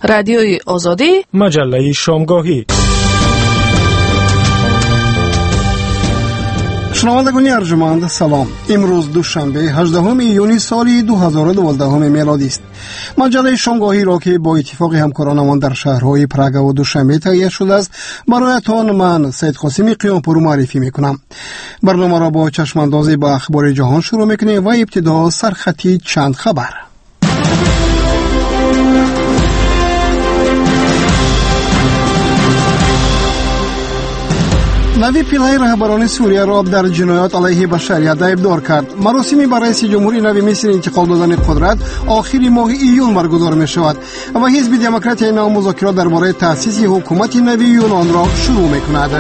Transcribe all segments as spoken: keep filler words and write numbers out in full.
رادیوی آزادی، مجله شامگاهی. شنوندگان ارجمند سلام. امروز دوشنبه هجدهم ایونی سال دو هزار و دوازده میلادی است. مجله شامگاهی را که با اتفاق همکارانمان در شهرهای پراگ و دوشنبه تهیه شده است برایتان من سید قاسمی قیامپور معرفی میکنم. برنامه را با چشماندازی به اخبار جهان شروع میکنیم و ابتدا سرخطی چند خبر. نوی پیلای رهبران سوریه را در جنایات علیه بشریت ادعا کرد. مراسمی برای رئیس جمهوری نوی مصر انتقال دادن قدرت آخر ماه ایون برگزار می شود و حزب دموکرات اینا مذاکرات درباره تأسیس حکومت نوی یونان را شروع می کند.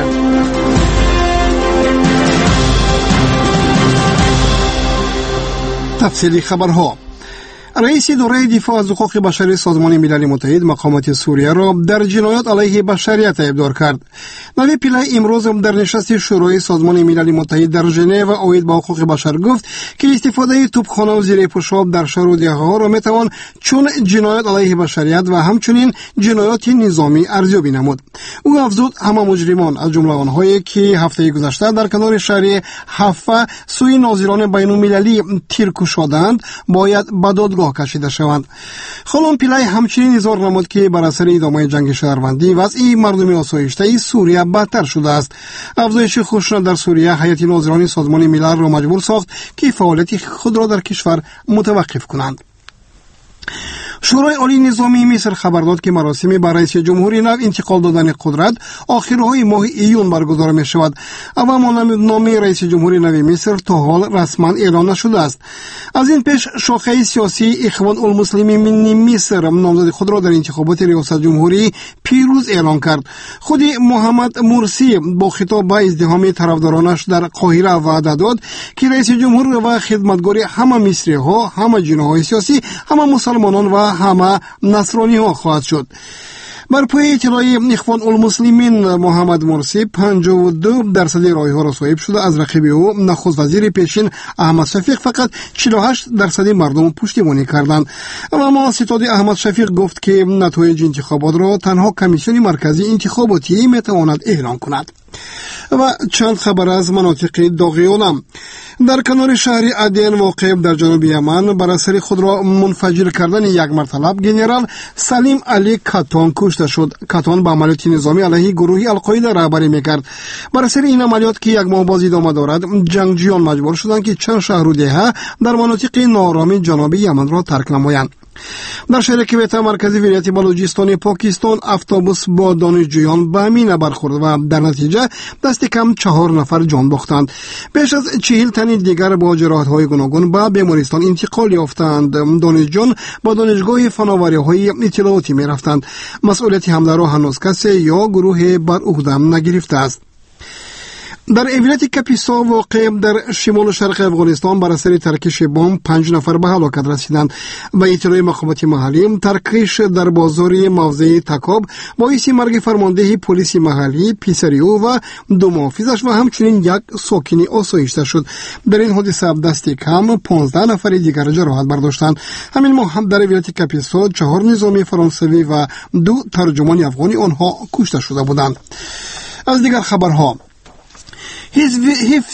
تفصیلی خبرها. رئیس دوره دفاع از حقوق بشری سازمان ملل متحد مقامات سوریه را در جنایات علیه بشریت ادعا کرد. نوی پیلای امروز در نشست شورای سازمان ملل متحد در ژنو اوید با حقوق بشر گفت که استفاده توپخانه و زیر پوشاب در شهر و دیه‌ها را میتوان چون جنایات علیه بشریت و همچنین جنایات نظامی ارزیابی نمود. او افزود همه مجرمان از جمله آنهایی که هفته گذشته در کنار شهر حفا سوی ناظران بین‌المللی تیر شدند باید به دادگاه کشیده شوند. خانم پیلای همچنین اظهار نمود که بر اثر ادامه جنگ شهروندی وضع مردم آسایشته سوریه بدتر شده است. افزایش خشونت در سوریه هیئت ناظران سازمان ملل را مجبور ساخت که فعالیت خود را در کشور متوقف کنند. شورای عالی نظامی مصر خبر داد که مراسم برای رئیس جمهوری نو انتقال دادن قدرت آخرهای ماه ایون برگزار می شود. اما نامه رئیس جمهوری نو مصر تا حال رسما اعلام نشده است. از این پیش شاخه سیاسی اخوان المسلمین مصر نامزد خود را در انتخابات ریاست جمهوری پیروز اعلام کرد. خود محمد مرسی با خطاب به ازدحام طرفدارانش در قاهره وعده داد که رئیس جمهور و خدمتگار همه مصری ها، همه جناح سیاسی، همه مسلمانان و همه نصرانی ها خواهد شد. بر پای اطلاع اخوان المسلمین محمد مرسی پنجاه و دو درصد رای ها را صاحب شده. از رقیب او نخست وزیر پیشین احمد شفیق فقط چهل و هشت درصد مردم پشتیبانی کردند. اما ستاد احمد شفیق گفت که نتایج انتخابات را تنها کمیسیون مرکزی انتخاباتی میتواند اعلام کند. و چند خبر از مناطق داغ عالم. در کنار شهر عدن واقع در جنوب یمن بر اثر خود را منفجر کردن یک مرد گنرال سلیم علی کاتان کشته شد. کاتان با عملیات نظامی علیه گروه القاعده رهبری میکرد. بر اثر این عملیات که یک ماه باز ادامه دارد جنگجویان مجبور شدند که چند شهر و دیه در مناطق ناآرام جنوب یمن را ترک نمایند. در شهر کویتا مرکزی ولایت بلوچستان پاکستان اتوبوس با دانشجویان به مینه برخورد و در نتیجه دست کم چهار نفر جان باختند. بیش از چهل تن دیگر با جراحت‌های گوناگون به بیمارستان انتقال یافتند. دانشجویان با دانشگاه فناوری‌های اطلاعاتی می‌رفتند. مسئولیت حمله را هنوز کسی یا گروه بر عهده نگرفته است. در ولایت کاپیسا واقع در شمال شرق افغانستان بر اثر ترکش بمب پنج نفر به هلاکت رسیدند. و اطلاع مقامات محلی ترکش در بازار موضع تکاب باعث مرگ فرمانده پلیس محلی پیسریو و دو محافظش و همچنین یک ساکن آسایشته شد. در این حادثه دست کم پانزده نفر دیگر جراحت برداشتند. همین ماه هم در ولایت کاپیسا چهار نظامی فرانسوی و دو ترجمان افغانی آنها کشته شده بودند. از دیگر خبرها، حزب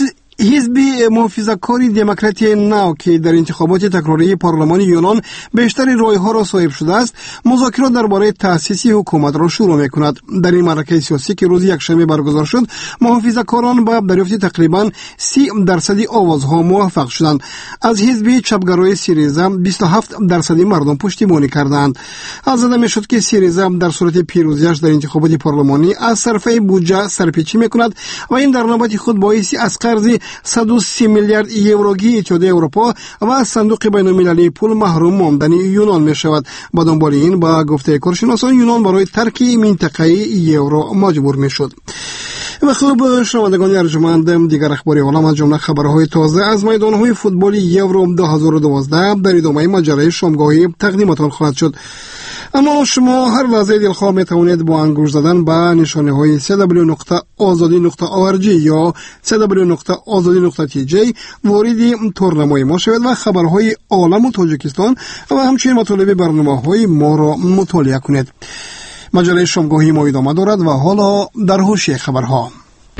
حزب محافظه‌کار دموکرات نو که در انتخابات تکراری پارلمان یونان بیشتر رای‌ها را صاحب شده است مذاکرات درباره تأسیس حکومت را شروع می‌کند. در این معرکه سیاسی که روز یکشنبه برگزار شد محافظه‌کاران با دریافت تقریباً سی درصد آوازها موفق شدند. از حزب چپگرای سیریزا بیست و هفت درصد مردم پشتیبانی کردند. از زده می‌شد که سیریزا در صورت پیروزیش در انتخابات پارلمانی از صرفه بودجه سرپیچی می‌کند و این در نوبت خود باعث از قرض صد و سی میلیارد یوروگی اتحادیه اروپا و از صندوق بین‌المللی پول محروم ماندن یونان می شود. با دنبال این با گفته کارشناسان یونان برای ترک منطقه یورو مجبور می شد. و خوب شنوندگان ارجمند، دیگر اخباری عالم از جمله خبرهای تازه از میدانهای فوتبال یورو دو هزار و دوازده در ادامه مجله شامگاهی تقدیمتان خواهد شد. اما شما هر لحظه دلخواه می توانید با انگشت زدن به نشانه های سی دبلیو نقطه آزادی نقطه او ار جی یا سی دبلیو نقطه آزادی نقطه تی جی وارد تورنمای ما شوید و خبرهای عالم و تاجیکستان و همچنین مطالب برنامه‌های ما را مطالعه کنید. مجله شامگاهی ما ادامه دارد و حالا در حوشی خبرها.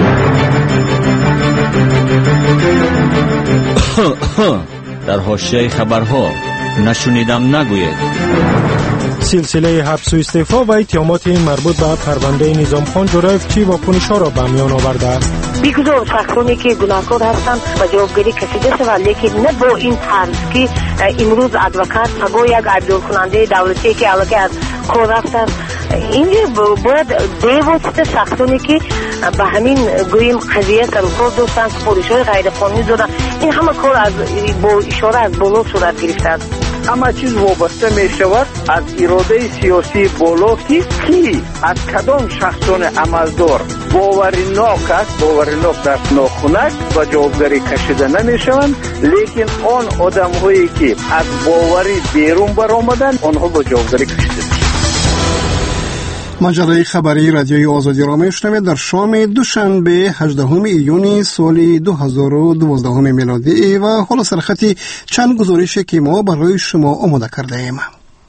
در حوشی خبرها نشنیدم نگوید. سلسله حبس و استعفا و اتهامات مربوط به پرونده نظام خان جورایف چی واکنش‌ها را به میان آورده است؟ بیگزار شخصانی که گناهکار هستند و جوابگیری کشیده شود، لیکن نه با این طرز که امروز ادوکات با یک عبدال کننده دولتی که علاقه از کار رفتند. اینجا باید بی‌واسطه شخصانی که به همین گویم قضیه سر و کار داشتند، سپارش‌های غیر قانونی دادند، این همه کار از با اشاره از بالا صورت گرفته است. همه چیز وابسته می شود از اراده سیاسی بالا که کی از کدام شخصان عملدار باورناک است، باورناک در ناخنک و جوابگیری کشیده نمی شوند، لیکن آن آدم هایی که از باوری بیرون برآمدن آنها با جوابگیری کشیده. مجله خبری رادیوی آزادی را میشنوید در شام دوشنبه هجدهم ایون سال دو هزار و دوازده میلادی و حالا سرخطی چند گزارش که ما برای شما آماده کرده ایم.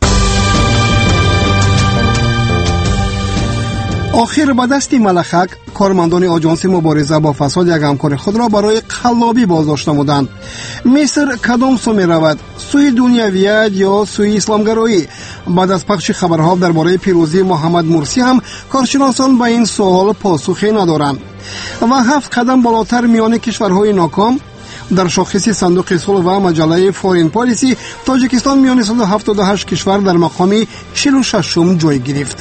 آخر به دست ملخک کارمندان آژانس مبارزه با فساد یک همکار خود را برای قلابی بازداشت نمودند. مصر کدام سو می رود؟ سوی دنیویت یا سوی اسلامگرایی؟ بعد از پخش خبرها درباره پیروزی محمد مرسی هم کارشناسان به این سوال پاسخی ندارند. و هفت قدم بالاتر میان کشورهای ناکام در شاخص صندوق صلح و مجله فورین پالیسی، تاجیکستان میان صد و هفتاد و هشت کشور در مقام چهل و ششم جای گرفت.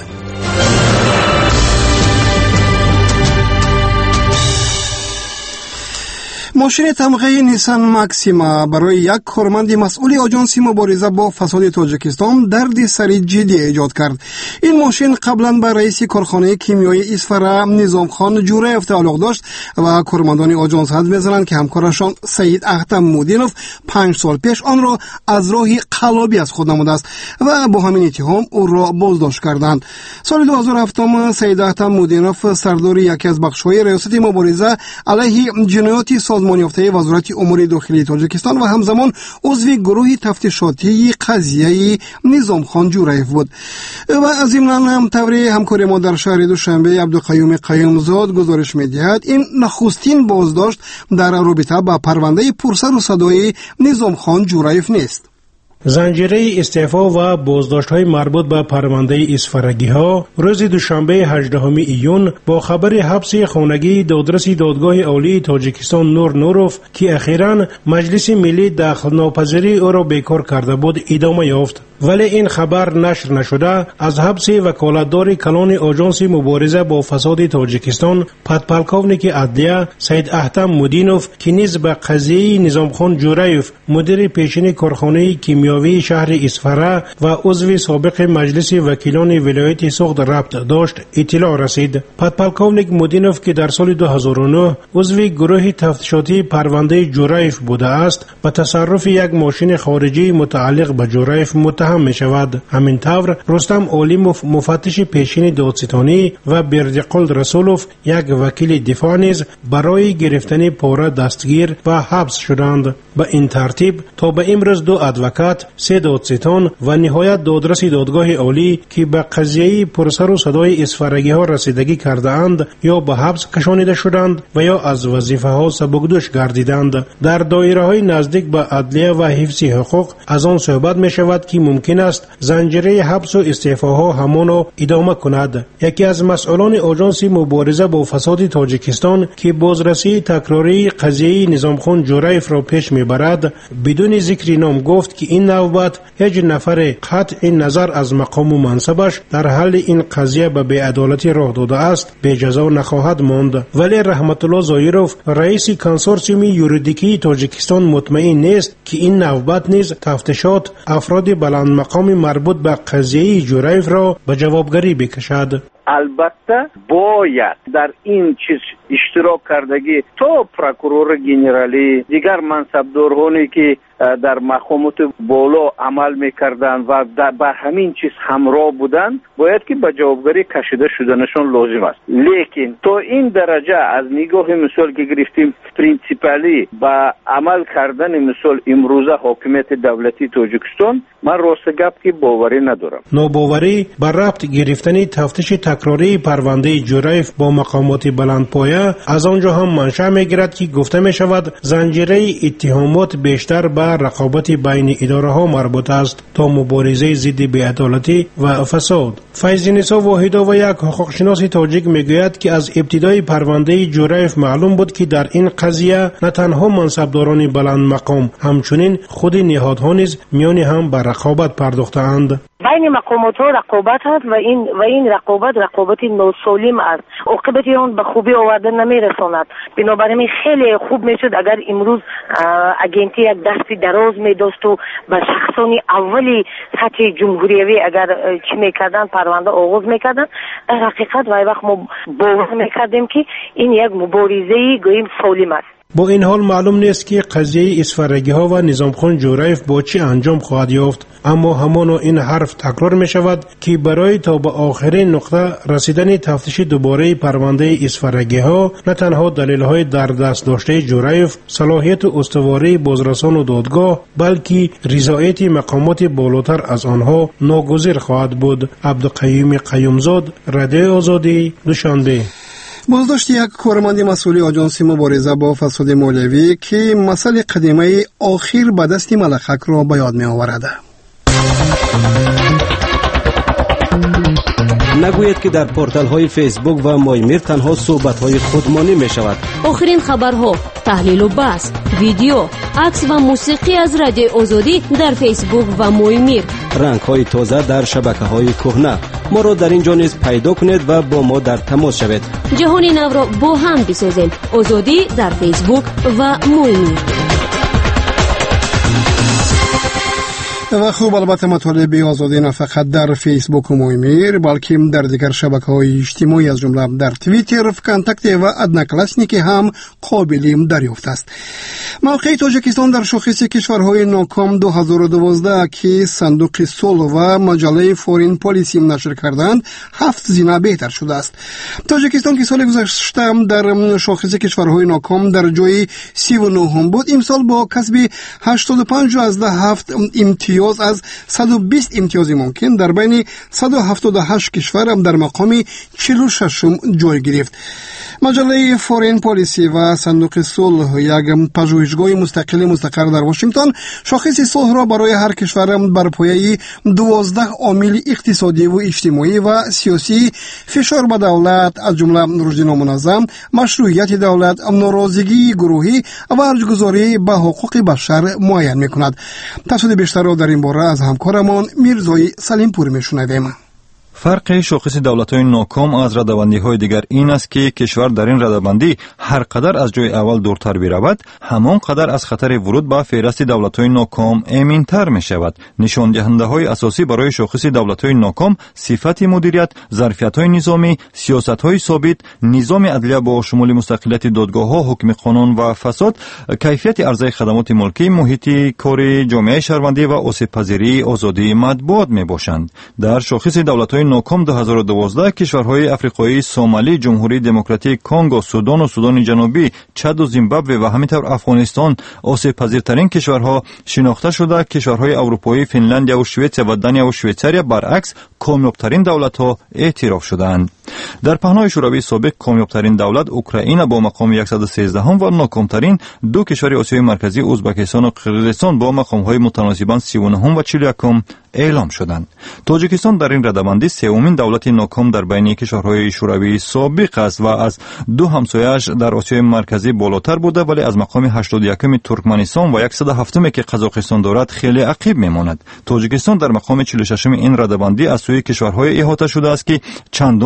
ماشین تمغه نیسان ماکسیما برای یک کارمند مسئول آژانس مبارزه با فساد تاجیکستان درد سری جدی ایجاد کرد. این ماشین قبلا به رئیس کارخانه کیمیایی اصفهان نظام خان جورایف تعلق داشت و کارمندان آژانس حد می‌زنند که همکارشان سید احتم مودینوف پنج سال پیش آن را از راه قلابی از خود نموده است و با همین اتهام او را بازداشت کردند. سال دو هزار و هفت سید احتم مودینوف سردار یکی از بخش‌های ریاست مبارزه علیه جنایات سازمان یافته وزارت امور داخلی تاجیکستان و همزمان عضو گروه تفتیشاتی قضیه نظام خان جورایف بود. و از این هم طوری همکار ما در شهر دوشنبه عبدالقیوم قیومزاد گزارش می‌دهد این نخستین بازداشت در رابطه با پرونده پرسر و صدای نظام خان جورایف نیست. زنجیره استعفا و بازداشت‌های مربوط به پرونده اسفرگی‌ها روز دوشنبه هجدهم ایون با خبر حبس خانگی دادرس دادگاه عالی تاجیکستان نور نوروف که اخیراً مجلس ملی دخل ناپذیری او را بیکار کرده بود ادامه یافت. ولی این خبر نشر نشده از حبس وکالتدار کلان آژانس مبارزه با فساد تاجیکستان پدپلکاونیک عدلیه سید احتم مودینوف که نیز به قضیه نظام خان جورایف مدیر پیشین کارخانه کیمیاوی شهر اصفهان و عضو سابق مجلس وکیلان ولایت سوخت ربط داشت اطلاع رسید. پدپلکاونیک مودینوف که در سال دو هزار و نه عضو گروه تفتیشاتی پرونده جورایف بوده است به تصرف یک ماشین خارجی متعلق به جورایف متهم می شود. همین طور رستم اولیموف مفتش پیشین دادستانی و بردقل رسولوف یک وکیل دفاع نیز برای گرفتن پاره دستگیر و حبس شدند. به این ترتیب تا به امروز دو ادوکات، سه دادستان و نهایت دادرس دادگاه عالی که به قضیه پرسر و صدای اسفرگی ها رسیدگی کرده اند یا به حبس کشانیده شدند و یا از وظیفه ها سبکدوش گردیدند. در دایره های نزدیک به عدلیه و حفظ حقوق از آن صحبت می شود که ممکن است زنجیره حبس و استعفاها همان را ادامه کند. یکی از مسئولان آژانس مبارزه با فساد تاجیکستان که بازرسی تکراری قضیه نظام خان جورایف را پیش میبرد بدون ذکر نام گفت که این نوبت هیچ نفر قطع نظر از مقام و منصبش در حل این قضیه به بی‌عدالتی راه داده است به جزا نخواهد ماند. ولی رحمت الله زایروف رئیس کنسورسیوم یوریدیکی تاجیکستان مطمئن نیست که این نوبت نیز تفتیشات افراد بلند مقام مربوط به قضیه جورایف را به جوابگری بکشد. البته باید در این چیز اشتراک کردگی تا پروکورور گنرالی دیگر منصبدارانی که در مقامات بالا عمل میکردن و بر همین چیز همراه بودن باید که به جوابگری کشیده شدنشون لازم است. لیکن تا این درجه از نگاه مثال که گرفتیم پرینسیپالی با عمل کردن مثال امروزه حاکمیت دولتی تاجیکستان، من راست گپ که باوری ندارم. نوباوری بر ربط گرفتن تفتیش تکراری پرونده جوریف با مقامات بلندپایه از آنجا هم منشأ میگیرد که گفته می شود زنجیره اتهامات بیشتر به رقابت بین اداره ها مربوط است تا مبارزه ضد بی‌عدالتی و فساد. فیض‌نسا واحدا و یک حقوقشناس تاجیک میگوید که از ابتدای پرونده جوریف معلوم بود که در این قضیه نه تنها منصبداران بلند مقام، همچنین خود نهادها نیز میان هم به رقابت پرداختند. بین مقامات ها رقابت هست و این و این رقابت رقابت ناسالم است. عاقبت آن به خوبی آوردن نمیرساند. بنابراین خیلی خوب میشد اگر امروز اگنتی یک دستی دراز میداشت و به شخصانی اولی سطح جمهوریوی اگر چی میکردن پرونده آغاز میکردن، در حقیقت وای وقت ما باور میکردیم که این یک مبارزه گویم سالم است. با این حال معلوم نیست که قضیه اسفرگی ها و نظامخان جوریف با چه انجام خواهد یافت، اما همان این حرف تکرار می شود که برای تا به آخرین نقطه رسیدن تفتیش دوباره پرونده اسفرگی ها نه تنها دلیل های در دست داشته جوریف، صلاحیت استواری بازرسان و دادگاه، بلکه رضایت مقامات بالاتر از آنها ناگزیر خواهد بود. عبدالقیوم قیومزاد، رادیو آزادی، دوشنبه. بازداشت یک کارمند مسئول آژانس مبارزه با فساد مالیوی که مسئله قدیمه آخر به دست ملخک را به یاد می آورد. نگوید که در پورتال های فیسبوک و مایمیر تنها صحبت های خودمانی می شود. آخرین خبرها، تحلیل و بحث، ویدیو، عکس و موسیقی از رادیو آزادی در فیسبوک و مایمیر. رنگ های تازه در شبکه های کهنه. ما را در اینجا نیز پیدا کنید و با ما در تماس شوید. جهان نو را با هم بسازیم. آزادی در فیسبوک و مایمیر. و خوب، البته مطالب آزادی نه فقط در فیسبوک و مایمیر بلکه در دیگر شبکه‌های اجتماعی از جمله در توییتر، فکانتاکت و ادناکلاسنیک هم قابل دریافت است. موقع تاجیکستان در شاخص کشورهای ناکام دو هزار و دوازده که صندوق صلح و مجله فورین پالیسی نشر کردند هفت زینه بهتر شده است. تاجیکستان که سال گذشته در شاخص کشورهای ناکام در جای سی و نه هم بود، امسال با کسب هشتاد و پنج از هفت امتیاز از صد و بیست امتیاز ممکن در بین صد و هفتاد و هشت کشور در مقام چهل و شش جای گرفت. مجله فورین پالیسی و صندوق صلح، یک پژوهشگاه مستقل مستقر در واشنگتن، شاخص صلح را برای هر کشور بر پایه دوازده عامل اقتصادی و اجتماعی و سیاسی، فشار به دولت از جمله رشد نامنظم، مشروعیت دولت، ناراضگی گروهی و ارزش‌گذاری به حقوق بشر معین می‌کند. تفصیل بیشتر را در این باره از همکارمان میرزای سلیمپور میشنویم. فرق شاخص دولت‌های ناکام از ردبندی‌های دیگر این است که کشور در این ردبندی هر قدر از جای اول دورتر برود، همان قدر از خطر ورود به فهرست دولت‌های ناکام امین‌تر می‌شود. نشان دهنده‌های اساسی برای شاخص دولت‌های ناکام صفت مدیریت، ظرفیت‌های نظامی، سیاست‌های ثابت، نظام عدلیه با شمول مستقلیت دادگاه‌ها، حکم قانون و فساد، کیفیت عرضه خدمات ملکی، محیط کار جامعه شهروندی و آسیب‌پذیری آزادی مطبوعات می‌باشند. در شاخص دولت‌های ناکام دو هزار و دوازده کشورهای افریقایی، سومالی، جمهوری دموکراتیک کنگو، سودان و سودان جنوبی، چاد و زیمبابوه و همینطور افغانستان آسیب پذیرترین کشورها شناخته شده. کشورهای اروپایی فنلندیا و سوئد و دانیا و شویتزاریا برعکس کامیابترین دولت‌ها اعتراف شدند. در پهنای شوروی سابق کامیابترین دولت اوکراین با مقام صد و سیزده هم و ناکامترین دو کشور آسیای مرکزی ازبکستان و قرقیزستان با مقام‌های متناسباً سی و نه هم و چهل و یک هم اعلام شدند. تاجیکستان در این ردبندی سومین دولت ناکام در بین کشورهای شوروی سابق است و از دو همسایه‌اش در آسیای مرکزی بالاتر بوده، ولی از مقام هشتاد و یک ترکمنستان و صد و هفت که قزاقستان دارد خیلی عقب میماند. تاجیکستان در مقام چهل و شش این ردبندی از سوی کشورهای احاطه شده است که چندان نمونه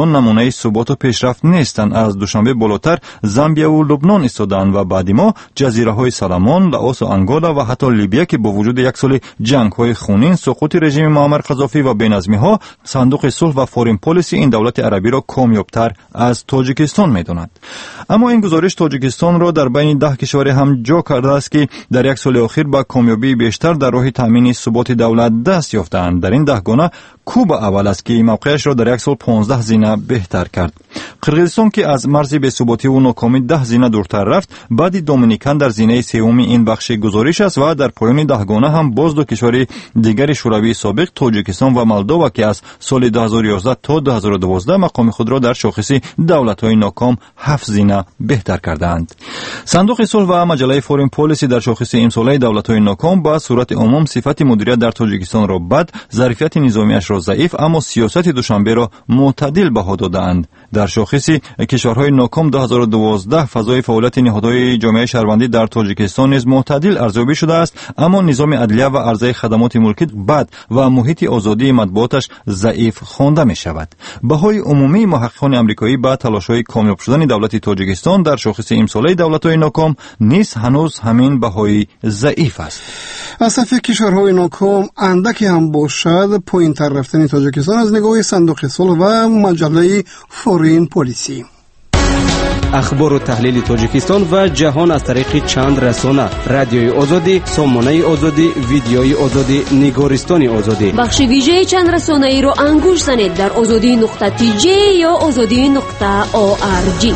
نشانه ثبات و پیشرفت نیستند. از دوشنبه بالاتر زامبیا و لبنان ایستادند و بعد ما جزیره‌های سالمون، لاوس و انگولا و حتی لیبیا که با وجود یک سال جنگ‌های خونین، سقوط رژیم معمر قذافی و بی‌نظمی‌ها، صندوق صلح و فورین پالیسی این دولت عربی را کامیاب‌تر از تاجیکستان می‌داند. اما این گزارش تاجیکستان را در بین ده کشور هم جا کرده است که در یک سال اخیر با کامیابی بیشتر در راه تامین ثبات دولت دست یافتند. در این ده گانه کوبا اول است که موقعش را در یک سال پانزده زینه بهتر کرد. قرقیزستان که از مرز بی‌ثباتی و ناکامی ده زینه دورتر رفت، بعد دومینیکن در زینه سوم این بخش گزارش است و در پایان ده گانه هم باز دو کشور دیگر شوروی سابق تاجیکستان و مولدووا که از سال دو هزار و یازده تا دو هزار و دوازده مقام خود را در شاخص دولت‌های ناکام هفت زینه بهتر کردند. صندوق صلح و مجله فورین پالیسی در شاخص امساله دولت‌های ناکام با صورت عموم صفت مدیریت در تاجیکستان را بد، ظرفیت نظامیش را ضعیف اما سیاست دوشنبه را معتدل بها دادند. در شاخص کشورهای ناکام دو هزار و دوازده فضای فعالیت نهادهای جامعه شهروندی در تاجیکستان نیز معتدل ارزیابی شده است، اما نظام عدلیه و عرضه خدمات ملکی بد و محیط آزادی مطبوعاتش ضعیف خوانده می شود. بهای عمومی محققان آمریکایی با تلاش‌های کامیاب شدن دولت تاجیکستان در شاخص امساله دولت‌های ناکام نیز هنوز همین بهای ضعیف است. از صف کشورهای ناکام اندکی هم باشد، پایین‌تر رفتن تاجیکستان از نگاه صندوق صلح و مجله فورین پالیسی. اخبار و تحلیل تاجیکستان و جهان از طریق چند رسانه: رادیوی آزادی، سامانه آزادی، ویدیوی آزادی، نگارستان آزادی. بخش ویژه چند رسانه ای رو انگوش زنید در آزادی نقطه تی جی یا آزادی نقطه او آر جی.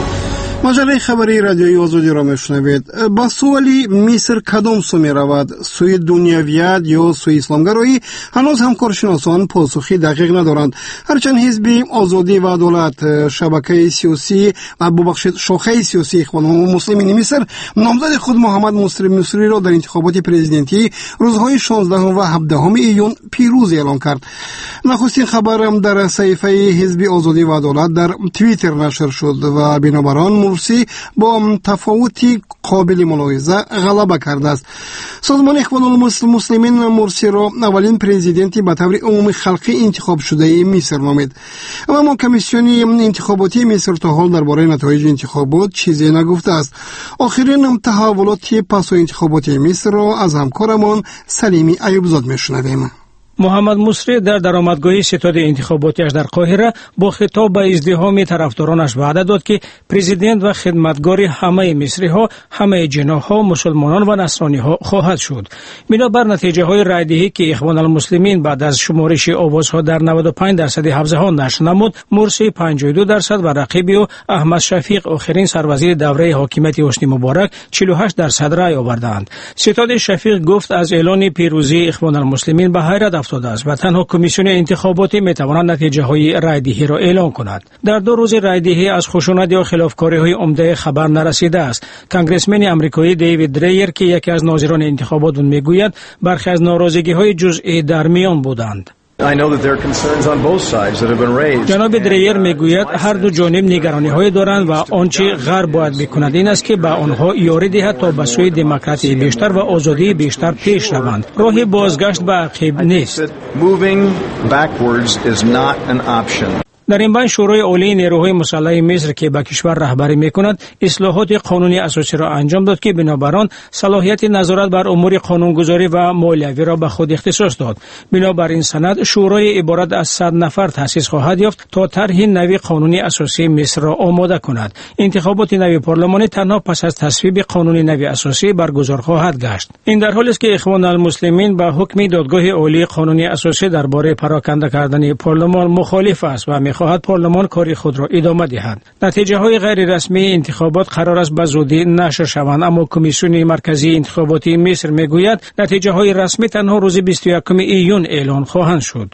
مجله خبری رادیوی آزادی را میشنوید. با سوالی مصر کدام سو می رود، سوی دنیویت یا سوی اسلامگرایی، هنوز هم کارشناسان پاسخی دقیق ندارند. هرچند حزب آزادی و عدالت، شبکه سیاسی و ببخشید شاخه سیاسی اخوان المسلمین مصر نامزد خود محمد مصری مصری را در انتخابات پرزیدنتی روزهای شانزده و هفده ایون پیروز اعلام کرد. نخستین خبر در صفحه حزب آزادی و عدالت در توییتر نشر شد و بنابر آن مرسی با تفاوتی قابل ملاحظه غلبه کرده است. سازمان اخوان المسلمین مرسی را اولین پرزیدنتی به طور عمومی خلقی انتخاب شده مصر نامید. اما کمیسیون انتخاباتی مصر تا حال درباره نتایج انتخابات چیزی نگفته است. آخرین تحولات پس از انتخابات مصر را از همکارمان سلیمی ایوبزاد میشنویم. محمد مصری در درآمدگاه ستاد انتخاباتیش در قاهره با خطاب به ازدحام طرفدارانش وعده داد که پرزیدنت و خدمتگار همه مصری ها، همه جناح ها، مسلمانان و نصرانی ها خواهد شد. بنابر نتیجه های رایدهی که اخوان المسلمین بعد از شمارش آوازها در نود و پنج درصد حوزه ها نشر نمود، مرسی پنجاه و دو درصد و رقیب او احمد شفیق آخرین سروزیر دوره حاکمیت حسنی مبارک چهل و هشت درصد رای آوردند. ستاد شفیق گفت از اعلان پیروزی اخوان المسلمین به حیرت افتاده است و تنها کمیسیون انتخاباتی میتواند نتیجه های رایدهی را اعلام کند. در دو روز رایدهی از خشونت یا خلافکاری های عمده خبر نرسیده است. کنگرسمن آمریکایی دیوید دریر که یکی از ناظران انتخابات میگوید برخی از ناراضگی های جزئی در میان بودند. جناب دریر میگوید هر دو جانب نگرانی های دارند و آنچه غرب باید بکند این است که به آنها یاری دهد تا به سوی دموکراسی بیشتر و آزادی بیشتر پیش روند. راه بازگشت به عقب نیست. در این بین شورای عالی نیروهای مسلح مصر که به کشور رهبری میکند اصلاحات قانونی اساسی را انجام داد که بنابر آن صلاحیت نظارت بر امور قانونگذاری و مالیوی را به خود اختصاص داد. بنابر این سند شورای عبارت از صد نفر تأسیس خواهد یافت تا طرح نوی قانونی اساسی مصر را آماده کند. انتخابات نوی پارلمانی تنها پس از تصویب قانون نوی اساسی برگزار خواهد گشت. این در حالی است که اخوان المسلمین به حکم دادگاه عالی قانونی اساسی درباره پراکنده کردن پارلمان مخالف است و خواهد پارلمان کاری خود را ادامه دهد. نتیجه های غیر رسمی انتخابات قرار است به زودی نشر شوند، اما کمیسیون مرکزی انتخاباتی مصر میگوید نتیجه های رسمی تنها روز بیست و یکم ایون اعلان خواهند شد.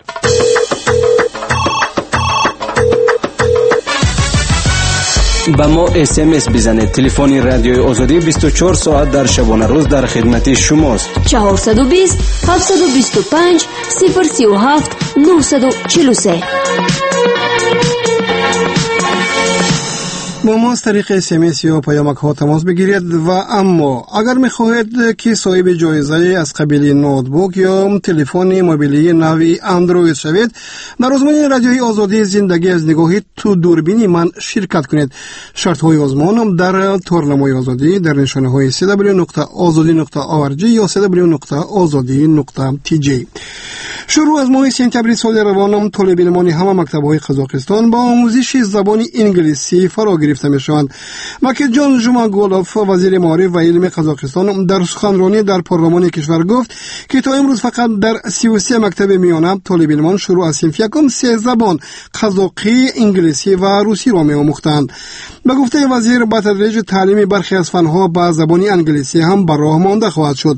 با ما اس ام اس بزنید. تلفن رادیوی آزادی بیست و چهار ساعت در شبانه روز در خدمت شماست. چهارصد و بیست هفتصد و بیست و پنج صفر سی و هفت نهصد و چهل و سه. با ما از طریق اس ام اس یا پیامک ها تماس بگیرید. و اما اگر میخواهید که صاحب جایزه از قبیل نوتبوک یا تلفن موبیلی نوی اندروید شوید، در آزمون رادیوی آزادی زندگی از نگاهی تو دوربین من شرکت کنید. شرط های آزمون در تورنمای آزادی در نشانه های سی دبلیو نقطه آزادی نقطه او ار جی یا سی دبلیو نقطه آزادی نقطه تی جی. شروع از ماه سپتامبر سال روان طالبان همه مکتب‌های قزاقستان با آموزش زبان انگلیسی فرا گرفته میشوند. ماکیدجان ژوماگولوف وزیر معارف و علم قزاقستان در سخنرانی در پارلمان کشور گفت که تا امروز فقط در سی و سه مکتب میانه طالبان شروع از صنف یکم سه زبان قزاقی، انگلیسی و روسی را می‌آموختند. به گفته وزیر با تدریج تعلیم برخی از فن‌ها با زبان انگلیسی هم بر راه مانده خواهد شد.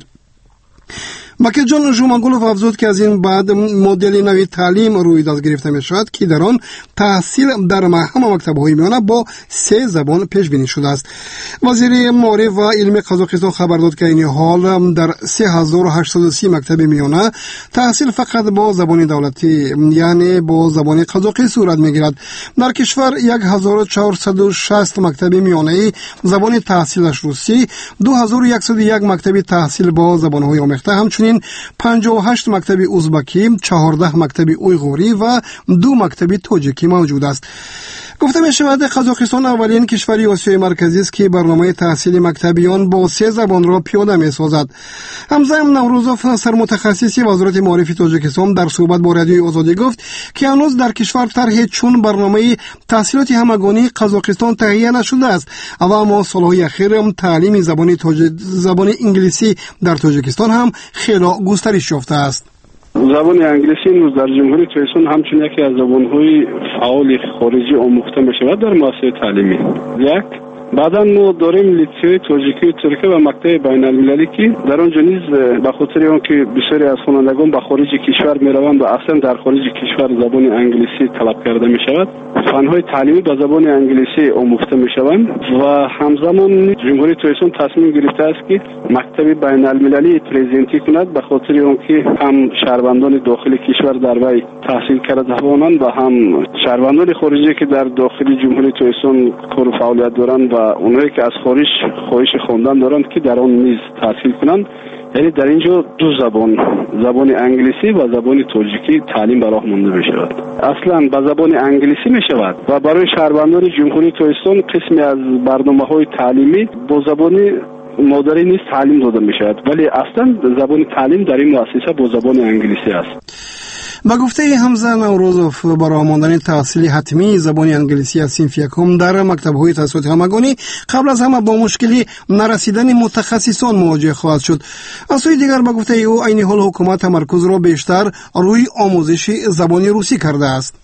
ماکیدجان ژوماگولوف افزود که از این بعد مدل نوی تعلیم روی دست گرفته می شود که در آن تحصیل در همه مکتب‌های میانه با سه زبان پیش بینی شده است. وزیر معارف و علم قزاقستان خبر داد که این حال در سه هزار و هشتصد و سی مکتب میانه تحصیل فقط با زبان دولتی یعنی با زبان قزاقی صورت میگیرد. در کشور هزار و چهارصد و شصت مکتب میانه زبان تحصیلش روسی، دو هزار و صد و یک مکتب تحصیل با زبان‌های آمیخته، همچنین پنجاه و هشت مکتب ازبکی، چهارده مکتب اویغوری و دو مکتب تاجیکی موجود است. گفته می شود قزاقستان اولین کشوری آسیای مرکزی است که برنامه تحصیل مکتبیان با سه زبان را پیاده می سازد. همزمان نوروزوف سرمتخصص وزارت معارف تاجیکستان در صحبت با رادیوی آزادی گفت که هنوز در کشور طرح چون برنامه تحصیلات همگانی قزاقستان تهیه نشده است، اما سالهای اخیر تعلیم زبان تاج... زبان انگلیسی در تاجیکستان هم خیلی گسترش یافته است. زبان انگلیسی امروز در جمهوری تاجیکستان همچون یکی از زبان‌های فعال خارجی آموخته می‌شود در مؤسسه تعلیمی. یک بعدا ما داریم لیسه تاجیکی ترکیه و مکتب بین‌المللی که در آنجا نیز به خاطر آنکه بسیاری از خوانندگان به خارج کشور می‌روند و اصلا در خارج کشور زبان انگلیسی طلب کرده می‌شود، فن‌های تعلیمی به زبان انگلیسی آموخته می‌شوند و همزمان جمهوری تاجیکستان تصمیم گرفته است که مکتب بین‌المللی پرزنتی کند به خاطر آنکه هم شهروندان داخل کشور در وی تحصیل کرده توانند و هم شهروندان خارجی که در داخل جمهوری تاجیکستان کار و فعالیت دارند و اونایی که از خارج خواهش خواندن دارند که در آن نیز تحصیل کنند. یعنی در اینجا دو زبان، زبان انگلیسی و زبان تاجیکی تعلیم به راه مانده می شود. اصلا به زبان انگلیسی می شود و برای شهروندان جمهوری تاجیکستان قسمی از برنامه‌های تعلیمی با زبان مادری نیز تعلیم داده می شود، ولی اصلا زبان تعلیم در این مؤسسه با زبان انگلیسی است. با گفته حمزه نوروزوف برای ماندن تحصیل حتمی زبان انگلیسی از صنف یکم در مکتب‌های تحصیلات همگانی قبل از همه با مشکلی نرسیدن متخصصان مواجه خواهد شد. از سوی دیگر با گفته او عین حال حکومت تمرکز را بیشتر روی آموزش زبان روسی کرده است.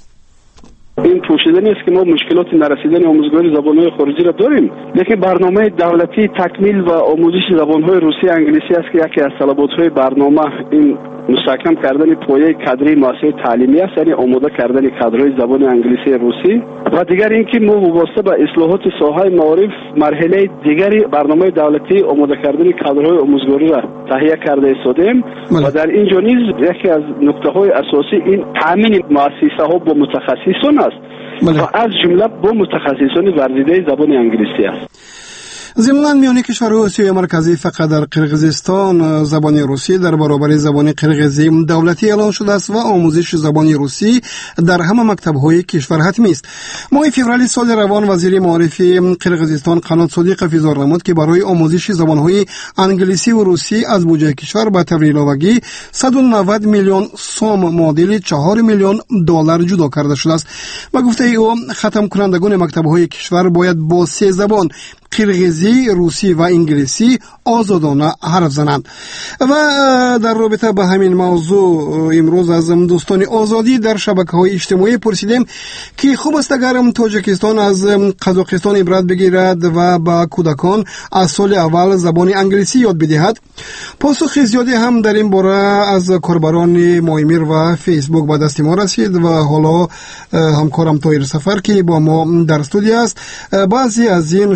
این پوشیدنی است که ما مشکلات نرسیدن آموزگاری زبان‌های خارجی را داریم، لیکن برنامه دولتی تکمیل و آموزش زبان‌های روسی انگلیسی است که یکی از طلبات‌های برنامه این مستحکم کردن پایه کادری مؤسسه تعلیمی است، یعنی آماده کردن کادرهای زبان انگلیسی روسی. و دیگر اینکه ما وابسته به اصلاحات ساحه معارف مرحله دیگری برنامه دولتی آماده کردن کادرهای آموزگاری را تهیه کرده ایستادیم و در اینجا نیز یکی از نکته‌های اساسی این تامین مؤسسه‌ها با متخصصان است و از جمله با متخصصان ورزیده زبان انگلیسی است. ضمناً میان کشورهای آسیای مرکزی فقط در قرقیزستان زبان روسی در برابر زبان قرقیزی دولتی اعلان شده است و آموزش زبان روسی در همه مکتب‌های کشور حتمی است. ماه فوریه سال روان وزیر معارف قرقیزستان قنات صادق افزار نمود که برای آموزش زبان‌های انگلیسی و روسی از بودجه کشور به طور علاوگی صد و نود میلیون سوم معادل چهار میلیون دلار جدا کرده شده است. و گفته او ختم کنندگان مکتب‌های کشور باید با سه زبان قرقیزی، روسی و انگلیسی آزادانه حرف زنند. و در رابطه با همین موضوع امروز از دوستان آزادی در شبکه‌های اجتماعی پرسیدیم که خوب است اگر تاجیکستان از قزاقستان عبرت بگیرد و با کودکان از سال اول زبان انگلیسی یاد بدهد. پاسخ زیادی هم در این باره از کاربران مایمیر و فیسبوک به دست ما رسید و حالا همکارم طاهر سفر که با ما در استودیو است بعضی از این شرح و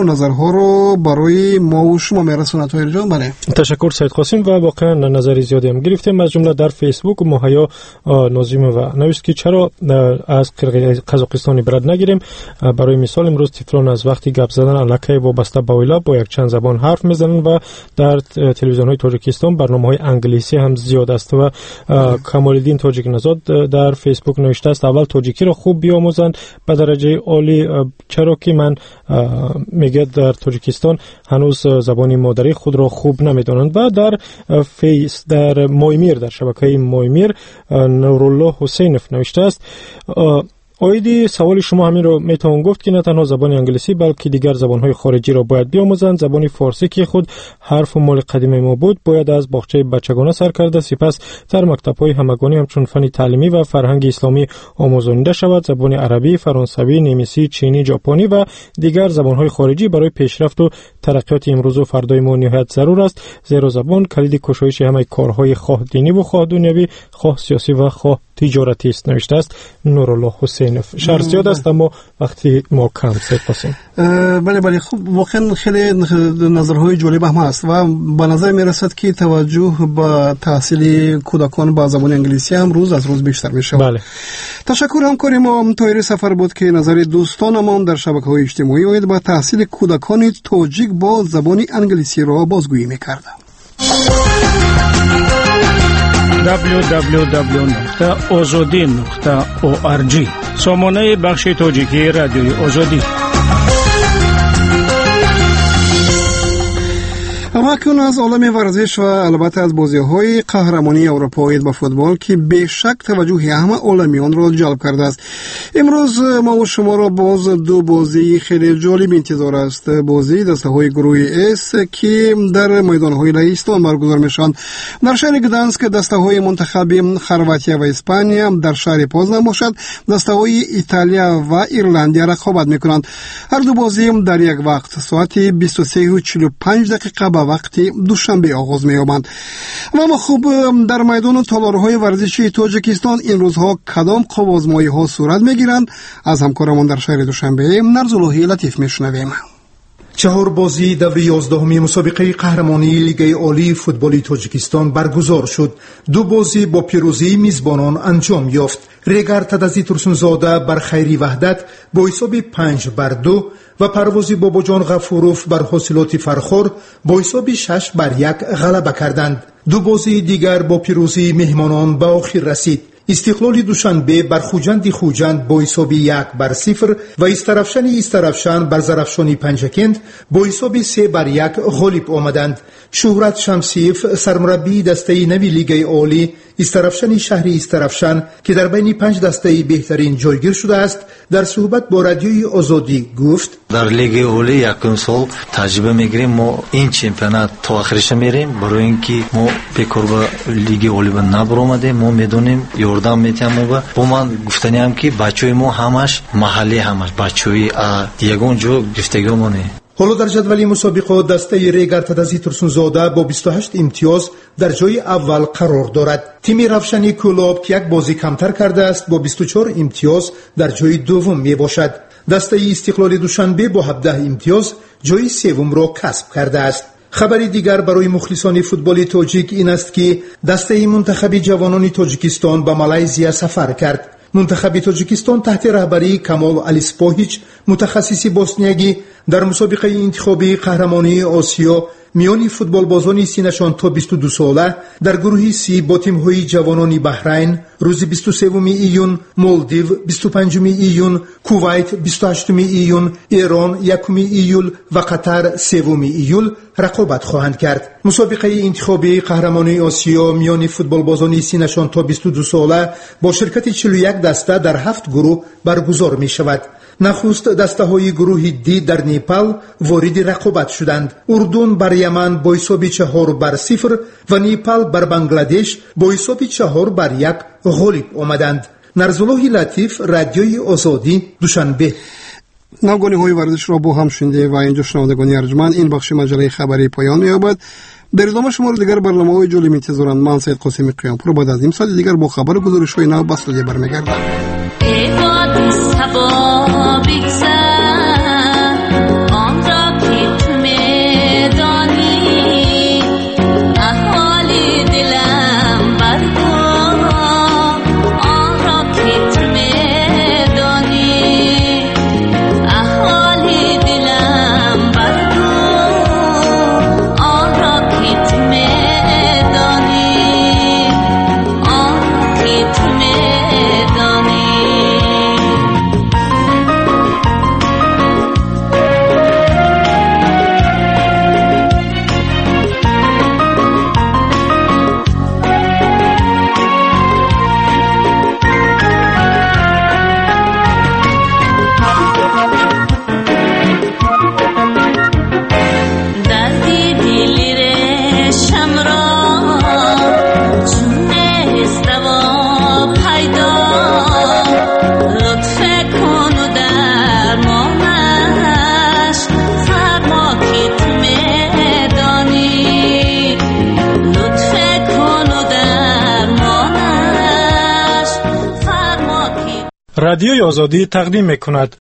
نظرها رو برای ما و شما میرسونه. طاهر جان. بله تشکر سید قاسم. و واقعا نظر زیادی هم گرفتیم، از جمله در فیسبوک مهیا نازیم و نوشت که چرا از قزاقستان برد نگیریم. برای مثال امروز تیفلان از وقتی گپ زدن الکی وابسته به اویلا با یک چند زبان حرف میزنن و در تلویزیون های تاجیکستان برنامه های انگلیسی هم زیاد است. و کمالالدین تاجیک نژاد در فیسبوک نوشته است اول تاجیکی را خوب بیاموزند به درجه عالی، چرا که من میگه در تاجیکستان هنوز زبان مادری خود را خوب نمیدانند. و در فیس در مویمیر در شبکه مویمیر نورالله حسینف نوشته است آیدی سوال شما همین رو میتوان گفت که نه تنها زبان انگلیسی بلکه دیگر زبان‌های خارجی را باید بیاموزند. زبان فارسی که خود حرف و مال قدیمی ما بود باید از باغچه بچگانه سر کرده، سپس در مکتب‌های همگانی همچون فن تعلیمی و فرهنگ اسلامی آموزانیده شود. زبان عربی، فرانسوی، نمیسی، چینی، ژاپنی و دیگر زبان‌های خارجی برای پیشرفت و ترقیات امروز و فردای ما نهایت ضرور است، زیرا زبان کلید کشایش همه کارهای خواه دینی و خواه دنیوی، خواه سیاسی و خواه تجارتی است. نوشته است نورالله حسین. شهر زیاد است اما وقتی ما کم سید قاسم. بله بله خوب، واقعا خیلی نظرهای جالب هم هست و به نظر می رسد که توجه به تحصیل کودکان با زبان انگلیسی هم روز از روز بیشتر می شود. بله. تشکر همکاری ما طاهر سفر بود که نظر دوستان ما در شبکه‌های اجتماعی اوید با تحصیل کودکان تاجیک با زبان انگلیسی را بازگویی می کرد. دبلیو دبلیو دبلیو نقطه آزادی نقطه او آر جی سامانه بخش تاجیکی رادیوی آزادی. همکنون از عالم ورزش و البته از بازی‌های قهرمانی اروپایی با فوتبال که به شک توجه همه عالمیان را جلب کرده است. امروز ما و شما را باز دو بازی خیلی جالب انتظار است. بازی دسته‌های گروه اس که در میدان‌های لهستان برگزار میشوند. در شهر گدانسک دسته‌های منتخب خرواتیا و اسپانیا، در شهر پوزنان باشد دسته‌های ایتالیا و ایرلندیا رقابت می‌کنند. هر دو بازی در یک وقت ساعت بیست و سه و چهل و پنج دقیقه به وقت دوشنبه آغاز می‌یابند. اما خوب در میدان تالارهای ورزشی تاجیکستان این روزها کدام قوازمایی‌ها صورت می‌گیرند؟ از همکارمان در شهر دوشنبه نرزالوهی لطیف می‌شنویم. چهار بازی دور یازدهمی مسابقه قهرمانی لیگ عالی فوتبال تاجیکستان برگزار شد. دو بازی با پیروزی میزبانان انجام یافت. ریگر تدازی ترسونزاده بر خیری وحدت با حساب پنج بر دو و پروازی باباجان غفوروف بر حاصلات فرخور با حساب شش بر یک غلبه کردند. دو بازی دیگر با پیروزی مهمانان به آخر رسید. استقلال دوشنبه بر خوجند خوجند با حساب یک بر صفر و استرفشن استرفشن بر زرفشانی پنجکند با حساب سه بر یک غالب آمدند. شهرت شمسیف سرمربی دسته نوی لیگ عالی استرفشن شهر استرفشن که در بین پنج دسته بهترین جایگیر شده است در صحبت با رادیوی آزادی گفت در لیگ عالی یکم سال تجربه میگیریم، ما این چمپیونات تا آخرش میریم برای اینکه ما بکار به لیگ عالی به نبر آمده. ما میدونیم یاردم میتیم و با من گفتنیم که بچهای ما همش محلی همش بچهای یگان جو گفتگو مونه. حالا در جدول مسابقه دسته ریگر تدازی ترسونزاده با بیست و هشت امتیاز در جای اول قرار دارد. تیم رفشنی کلاب که یک بازی کمتر کرده است با بیست و چهار امتیاز در جای دوم می باشد. دسته استقلال دوشنبه با هفده امتیاز جای سوم را کسب کرده است. خبری دیگر برای مخلصان فوتبال تاجیک این است که دسته منتخب جوانان تاجیکستان به مالزیا سفر کرد. منتخب تاجیکستان تحت رهبری کمال الیسپوهیچ متخصص بوسنیایی در مسابقه انتخابی قهرمانی آسیا میان فوتبال بازان سینشان تا بیست و دو ساله در گروه سی با تیم‌های جوانان بحرین روز بیست و سه ایون، مالدیو بیست و پنج ایون، کویت بیست و هشت ایون، ایران یک ایول و قطر سه ایول رقابت خواهند کرد. مسابقه انتخابی قهرمانی آسیا میان فوتبال بازان سینشان تا بیست و دو ساله با شرکت چهل و یک دسته در هفت گروه برگزار می شود. نخست دسته های گروه دی در نیپال وارد رقابت شدند. اردن بر یمن با حساب چهار بر صفر و نیپال بر بنگلادش با حساب چهار بر یک غالب آمدند. نرزالوهی لطیف، رادیوی آزادی، دوشنبه. ناگهانی های ورزش را با هم شنیده و اینجا شنوندگان ارجمند این بخش مجله خبری پایان می‌یابد. در ادامه شما را دیگر برنامه‌های جالب انتظارند. من سید قاسمی قیامپور بعد از این ساعت دیگر با خبر و گزارش‌های نو به استودیو برمیگردم. ای باد صبا بگذر آن را رادیوی آزادی تقدیم می‌کند.